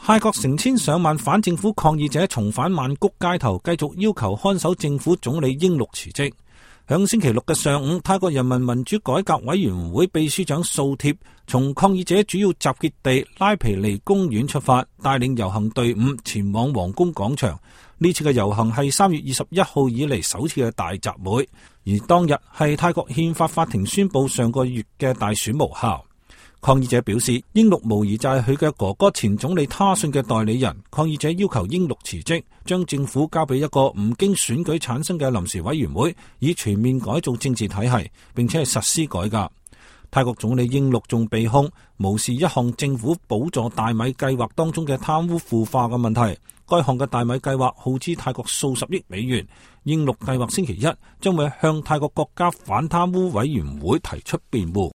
泰國成千上萬反政府抗議者重返曼谷街頭，繼續要求看守政府總理英祿辭職。響星期六嘅上午，泰國人民民主改革委員會秘書長素貼從抗議者主要集結地拉皮尼公園出發，帶領遊行隊伍前往皇宮廣場。呢次嘅遊行係3月21號以嚟首次嘅大集會，而當日係泰國憲法法庭宣布上個月嘅大選無效。抗議者表示，英祿無疑就係佢嘅哥哥前總理他信嘅代理人。抗議者要求英祿辭職，將政府交俾一個唔經選舉產生嘅臨時委員會，以全面改造政治體系，並且係實施改革。泰國總理英祿仲被控無視一項政府補助大米計劃當中嘅貪污腐化嘅問題。該項嘅大米計劃耗資泰國數十億美元。英祿計劃星期一將會向泰國國家反貪污委員會提出辯護。